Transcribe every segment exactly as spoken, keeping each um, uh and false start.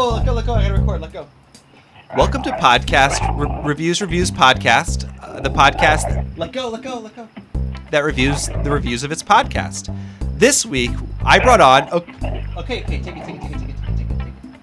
go, let go, let go. I gotta record. Let go. Welcome to Podcast Re- Reviews Reviews Podcast, uh, the podcast. That, let go, let go, let go. That reviews the reviews of its podcast. This week, I brought on. Okay, okay, okay take it, take it, take it, take it, take it, take it, take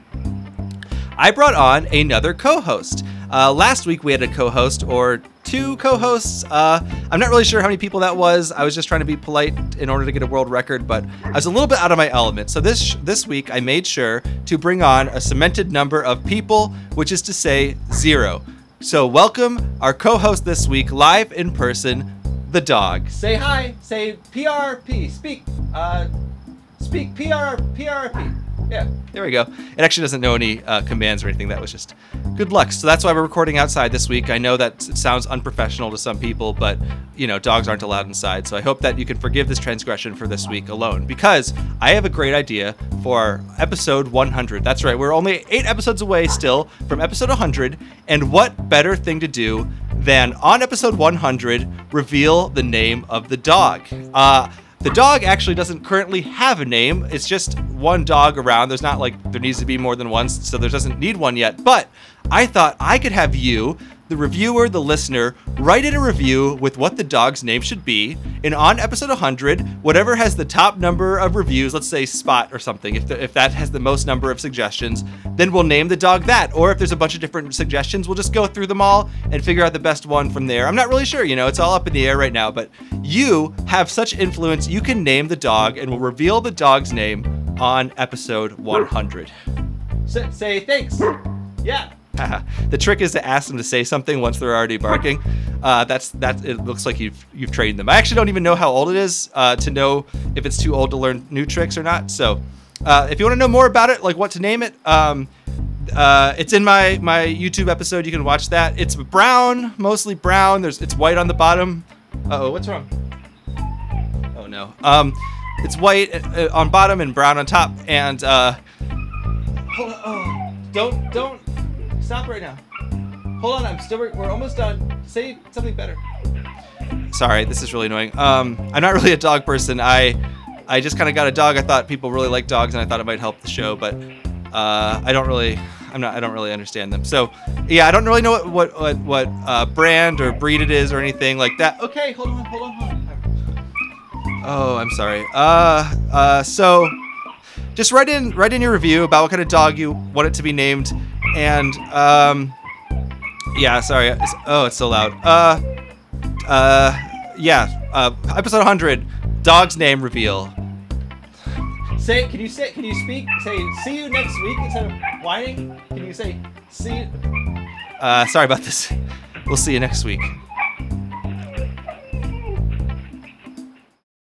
it. I brought on another co-host. Uh, last week we had a co-host or two co-hosts. Uh, I'm not really sure how many people that was. I was just trying to be polite in order to get a world record, but I was a little bit out of my element. So this this week I made sure to bring on a cemented number of people, which is to say zero. So welcome our co-host this week, live in person, the dog. Say hi. Say P R P. Speak. Uh, speak P R P R P. Yeah, there we go. It actually doesn't know any uh, commands or anything. That was just good luck. So that's why we're recording outside this week. I know that it sounds unprofessional to some people, but, you know, dogs aren't allowed inside. So I hope that you can forgive this transgression for this week alone, because I have a great idea for episode one hundred. That's right. We're only eight episodes away still from episode one hundred. And what better thing to do than on episode one hundred, reveal the name of the dog? Uh... The dog actually doesn't currently have a name. It's just one dog around. There's not like there needs to be more than one, so there doesn't need one yet. But I thought I could have you, the reviewer, the listener, write in a review with what the dog's name should be. And on episode one hundred, whatever has the top number of reviews, let's say Spot or something, if the, if that has the most number of suggestions, then we'll name the dog that. Or if there's a bunch of different suggestions, we'll just go through them all and figure out the best one from there. I'm not really sure, you know, it's all up in the air right now, but you have such influence, you can name the dog, and we'll reveal the dog's name on episode one hundred. Say, say thanks. Yeah. The trick is to ask them to say something once they're already barking. Uh, that's that. It looks like you've you've trained them. I actually don't even know how old it is uh, to know if it's too old to learn new tricks or not. So, uh, if you want to know more about it, like what to name it, um, uh, it's in my my YouTube episode. You can watch that. It's brown, mostly brown. There's it's white on the bottom. Uh oh, what's wrong? Oh no. Um, it's white uh, on bottom and brown on top. And uh, hold on. Oh, don't don't. Stop right now. Hold on, I'm still. We're almost done. Say something better. Sorry, this is really annoying. Um, I'm not really a dog person. I, I just kind of got a dog. I thought people really like dogs, and I thought it might help the show, but uh, I don't really. I'm not. I don't really understand them. So, yeah, I don't really know what what what, what uh, brand or breed it is or anything like that. Okay, hold on, hold on, hold on. Oh, I'm sorry. Uh, uh, so. Just write in write in your review about what kind of dog you want it to be named, and um, yeah, sorry. It's, oh, it's so loud. Uh, uh, yeah. Uh, episode one hundred, dog's name reveal. Say, can you say? Can you speak? Say, see you next week instead of whining. Can you say, see? You? Uh, sorry about this. We'll see you next week.